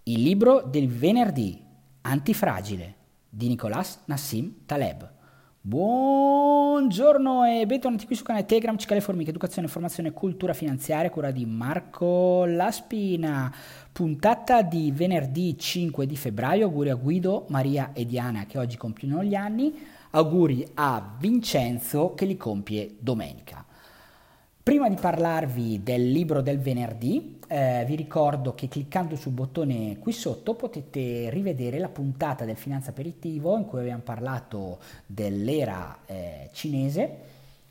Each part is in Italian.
Il libro del venerdì, Antifragile, di Nicolas Nassim Taleb. Buongiorno e bentornati qui sul canale Telegram Cicale Formiche, Educazione, Informazione e Cultura Finanziaria, cura di Marco Laspina. Puntata di venerdì 5 di febbraio, auguri a Guido, Maria e Diana che oggi compiono gli anni, auguri a Vincenzo che li compie domenica. Prima di parlarvi del libro del venerdì, vi ricordo che cliccando sul bottone qui sotto potete rivedere la puntata del Finanza Aperitivo in cui abbiamo parlato dell'era cinese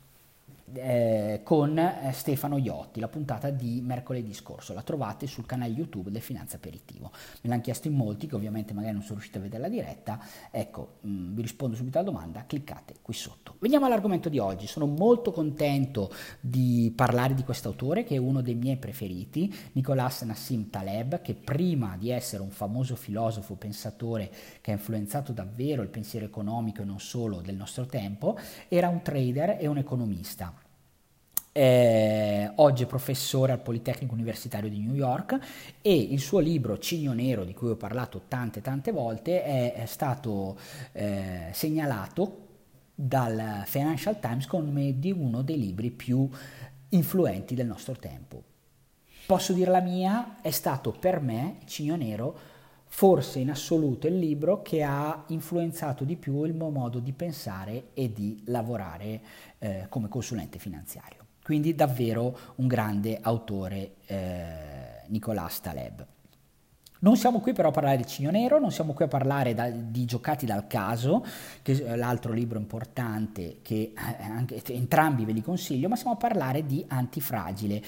con Stefano Iotti, la puntata di mercoledì scorso. La trovate sul canale YouTube del Finanza Aperitivo. Me l'hanno chiesto in molti che ovviamente magari non sono riusciti a vedere la diretta. Ecco, vi rispondo subito alla domanda, cliccate qui sotto. Veniamo all'argomento di oggi. Sono molto contento di parlare di quest'autore che è uno dei miei preferiti, Nicolas Nassim Taleb, che prima di essere un famoso filosofo pensatore che ha influenzato davvero il pensiero economico e non solo del nostro tempo, era un trader e un economista. Oggi è professore al Politecnico Universitario di New York e il suo libro Cigno Nero, di cui ho parlato tante volte, è stato segnalato dal Financial Times come di uno dei libri più influenti del nostro tempo. Posso dire la mia, è stato per me, Cigno Nero, forse in assoluto il libro che ha influenzato di più il mio modo di pensare e di lavorare come consulente finanziario. Quindi davvero un grande autore, Nicolas Taleb. Non siamo qui però a parlare di Cigno Nero, non siamo qui a parlare di Giocati dal caso, che è l'altro libro importante che anche, entrambi ve li consiglio, ma stiamo a parlare di Antifragile,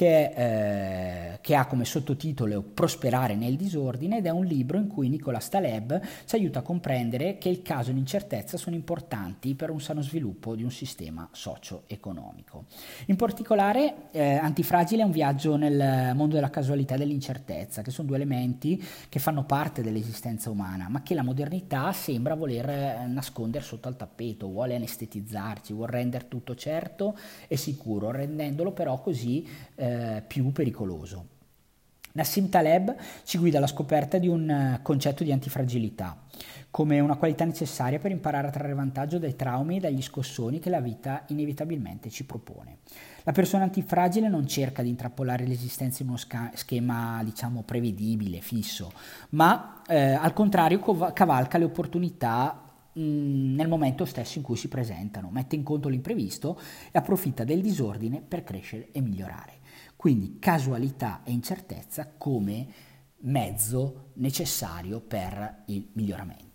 che ha come sottotitolo Prosperare nel disordine ed è un libro in cui Nicolas Taleb ci aiuta a comprendere che il caso e l'incertezza sono importanti per un sano sviluppo di un sistema socio-economico. In particolare Antifragile è un viaggio nel mondo della casualità e dell'incertezza, che sono due elementi che fanno parte dell'esistenza umana, ma che la modernità sembra voler nascondere sotto al tappeto, vuole anestetizzarci, vuole rendere tutto certo e sicuro, rendendolo però così più pericoloso. Nassim Taleb ci guida alla scoperta di un concetto di antifragilità, come una qualità necessaria per imparare a trarre vantaggio dai traumi e dagli scossoni che la vita inevitabilmente ci propone. La persona antifragile non cerca di intrappolare l'esistenza in uno schema, diciamo, prevedibile, fisso, ma al contrario cavalca le opportunità nel momento stesso in cui si presentano, mette in conto l'imprevisto e approfitta del disordine per crescere e migliorare. Quindi casualità e incertezza come mezzo necessario per il miglioramento.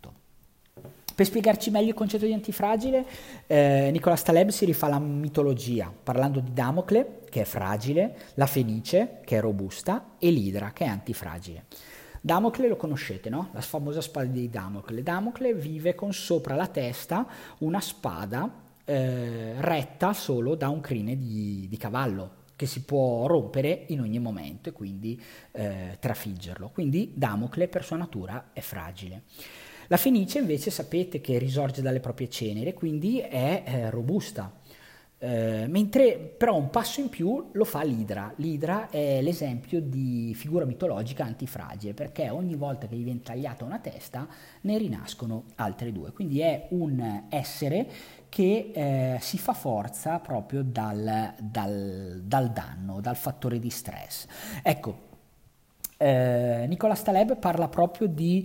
Per spiegarci meglio il concetto di antifragile, Nicolas Taleb si rifà alla mitologia, parlando di Damocle, che è fragile, la Fenice, che è robusta, e l'Idra, che è antifragile. Damocle lo conoscete, no? La famosa spada di Damocle. Damocle vive con sopra la testa una spada retta solo da un crine di cavallo, che si può rompere in ogni momento e quindi trafiggerlo. Quindi Damocle per sua natura è fragile. La Fenice invece sapete che risorge dalle proprie ceneri, quindi è robusta. Mentre però un passo in più lo fa l'Idra. L'Idra è l'esempio di figura mitologica antifragile, perché ogni volta che gli viene tagliata una testa ne rinascono altre due. Quindi è un essere che si fa forza proprio dal danno, dal fattore di stress. Ecco, Nicolas Taleb parla proprio di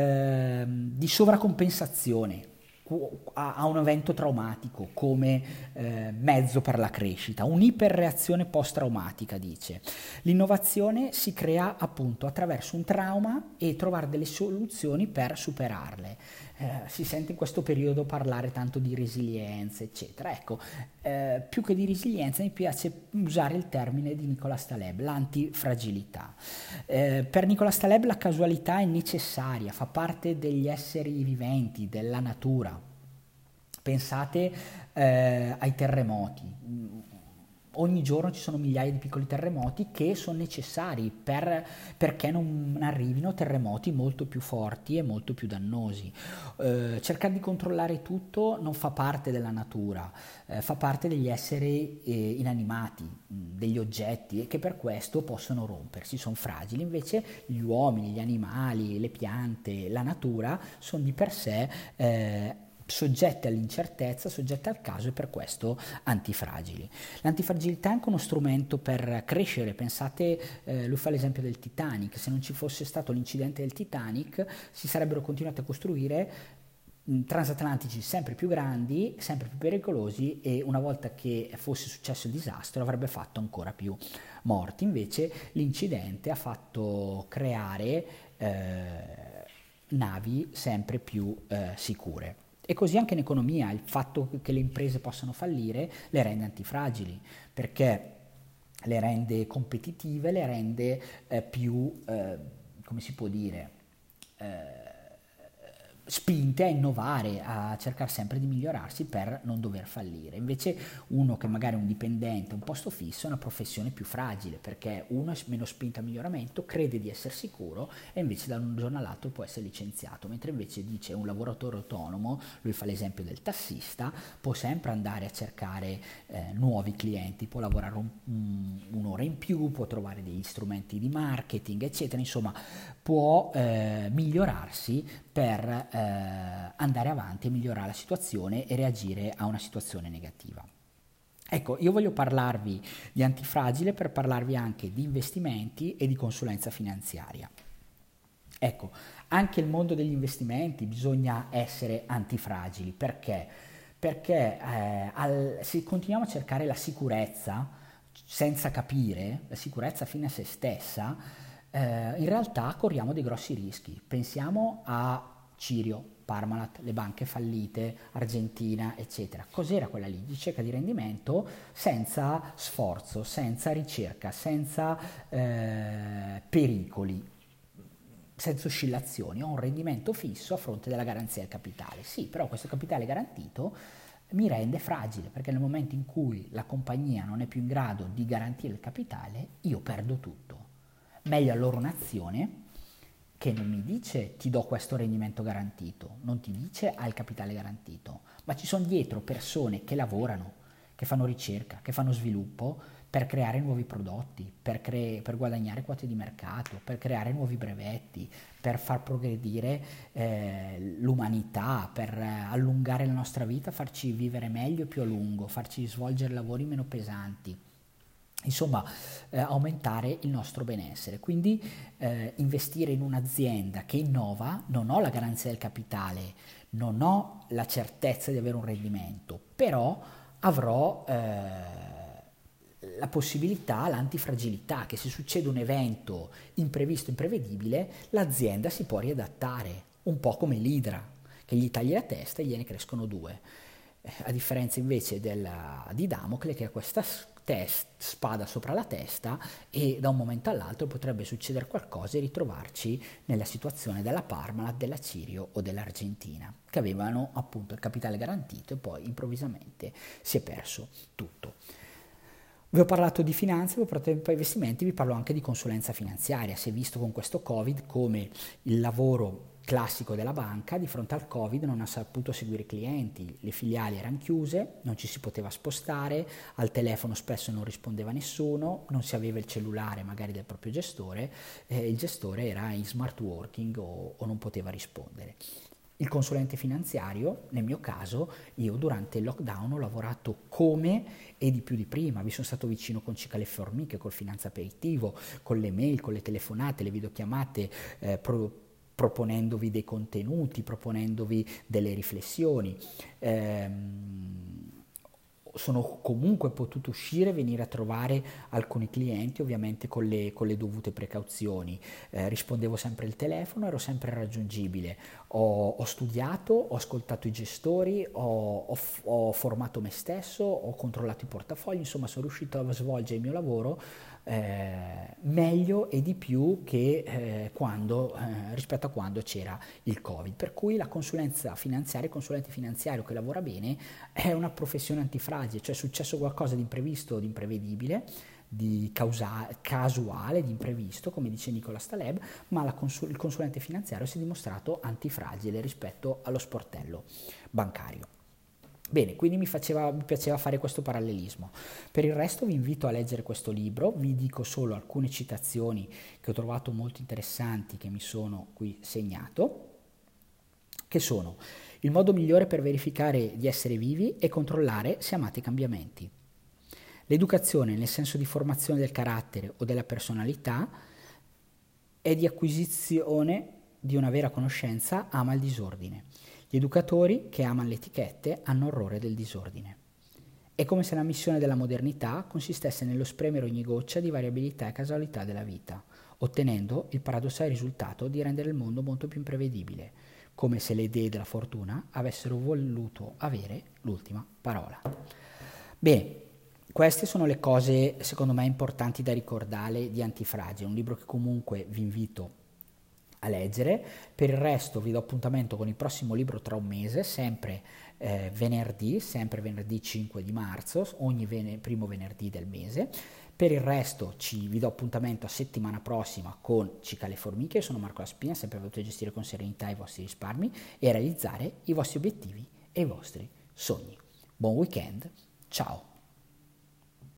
sovracompensazione a un evento traumatico come mezzo per la crescita, un'iperreazione post-traumatica, dice. L'innovazione si crea appunto attraverso un trauma e trovare delle soluzioni per superarle. Si sente in questo periodo parlare tanto di resilienza, eccetera. Ecco, più che di resilienza mi piace usare il termine di Nicolas Taleb, l'antifragilità. Per Nicolas Taleb la casualità è necessaria, fa parte degli esseri viventi, della natura. Pensate ai terremoti. ogni giorno ci sono migliaia di piccoli terremoti che sono necessari perché non arrivino terremoti molto più forti e molto più dannosi. Cercare di controllare tutto non fa parte della natura, fa parte degli esseri inanimati, degli oggetti, e che per questo possono rompersi, sono fragili. Invece gli uomini, gli animali, le piante, la natura sono di per sé soggette all'incertezza, soggette al caso, e per questo antifragili. L'antifragilità è anche uno strumento per crescere. Pensate, lui fa l'esempio del Titanic: se non ci fosse stato l'incidente del Titanic si sarebbero continuati a costruire transatlantici sempre più grandi, sempre più pericolosi, e una volta che fosse successo il disastro avrebbe fatto ancora più morti. Invece l'incidente ha fatto creare navi sempre più sicure. E così anche in economia, il fatto che le imprese possano fallire le rende antifragili, perché le rende competitive, le rende più, come si può dire, spinte a innovare, a cercare sempre di migliorarsi per non dover fallire. Invece uno che magari è un dipendente, un posto fisso, è una professione più fragile, perché uno è meno spinto al miglioramento, crede di essere sicuro, e invece da un giorno all'altro può essere licenziato. Mentre invece dice un lavoratore autonomo, lui fa l'esempio del tassista, può sempre andare a cercare nuovi clienti, può lavorare un'ora in più, può trovare degli strumenti di marketing, eccetera. Insomma, può migliorarsi per andare avanti e migliorare la situazione e reagire a una situazione negativa. Ecco, io voglio parlarvi di antifragile per parlarvi anche di investimenti e di consulenza finanziaria. Ecco, anche il mondo degli investimenti bisogna essere antifragili. Perché? Perché se continuiamo a cercare la sicurezza senza capire, la sicurezza fine a se stessa, in realtà corriamo dei grossi rischi. Pensiamo a Cirio, Parmalat, le banche fallite, Argentina, eccetera. Cos'era quella lì? Ricerca di rendimento senza sforzo, senza ricerca, senza pericoli, senza oscillazioni. Ho un rendimento fisso a fronte della garanzia del capitale. Sì, però questo capitale garantito mi rende fragile, perché nel momento in cui la compagnia non è più in grado di garantire il capitale, io perdo tutto. Meglio allora un'azione che non mi dice ti do questo rendimento garantito, non ti dice hai il capitale garantito, ma ci sono dietro persone che lavorano, che fanno ricerca, che fanno sviluppo per creare nuovi prodotti, per guadagnare quote di mercato, per creare nuovi brevetti, per far progredire l'umanità, per allungare la nostra vita, farci vivere meglio e più a lungo, farci svolgere lavori meno pesanti. Insomma, aumentare il nostro benessere. Quindi investire in un'azienda che innova, non ho la garanzia del capitale, non ho la certezza di avere un rendimento, però avrò la possibilità, l'antifragilità, che se succede un evento imprevisto, imprevedibile, l'azienda si può riadattare, un po' come l'idra, che gli tagli la testa e gliene crescono due. A differenza invece di Damocle, che ha questa spada sopra la testa, e da un momento all'altro potrebbe succedere qualcosa e ritrovarci nella situazione della Parmalat, della Cirio o dell'Argentina, che avevano appunto il capitale garantito e poi improvvisamente si è perso tutto. Vi ho parlato di finanza, vi ho parlato di investimenti, vi parlo anche di consulenza finanziaria. Si è visto con questo Covid come il lavoro classico della banca di fronte al Covid non ha saputo seguire i clienti, le filiali erano chiuse, non ci si poteva spostare, al telefono spesso non rispondeva nessuno, non si aveva il cellulare magari del proprio gestore, il gestore era in smart working o non poteva rispondere. Il consulente finanziario, nel mio caso, io durante il lockdown ho lavorato come e di più di prima, vi sono stato vicino con Cicale Formiche, col finanza aperitivo, con le mail, con le telefonate, le videochiamate, proponendovi dei contenuti, proponendovi delle riflessioni. Sono comunque potuto uscire e venire a trovare alcuni clienti, ovviamente con le dovute precauzioni. Rispondevo sempre al telefono, ero sempre raggiungibile. Ho studiato, ho ascoltato i gestori, ho formato me stesso, ho controllato i portafogli, insomma sono riuscito a svolgere il mio lavoro meglio e di più che rispetto a quando c'era il Covid. Per cui la consulenza finanziaria, il consulente finanziario che lavora bene è una professione antifragile, cioè è successo qualcosa di imprevisto, di imprevedibile, di casuale, di imprevisto, come dice Nicolas Taleb, ma il consulente finanziario si è dimostrato antifragile rispetto allo sportello bancario. Bene, quindi mi piaceva fare questo parallelismo. Per il resto vi invito a leggere questo libro, vi dico solo alcune citazioni che ho trovato molto interessanti che mi sono qui segnato, che sono: il modo migliore per verificare di essere vivi è controllare se amate i cambiamenti. L'educazione, nel senso di formazione del carattere o della personalità, è di acquisizione di una vera conoscenza, ama il disordine. Gli educatori che amano le etichette hanno orrore del disordine. È come se la missione della modernità consistesse nello spremere ogni goccia di variabilità e casualità della vita, ottenendo il paradossale risultato di rendere il mondo molto più imprevedibile, come se le idee della fortuna avessero voluto avere l'ultima parola. Bene, queste sono le cose secondo me importanti da ricordare di Antifragile, un libro che comunque vi invito a leggere. Per il resto vi do appuntamento con il prossimo libro tra un mese, sempre venerdì 5 di marzo, ogni primo venerdì del mese. Per il resto vi do appuntamento a settimana prossima con Cicale Formiche. Io sono Marco Laspina, sempre voluto gestire con serenità i vostri risparmi e realizzare i vostri obiettivi e i vostri sogni. Buon weekend, ciao!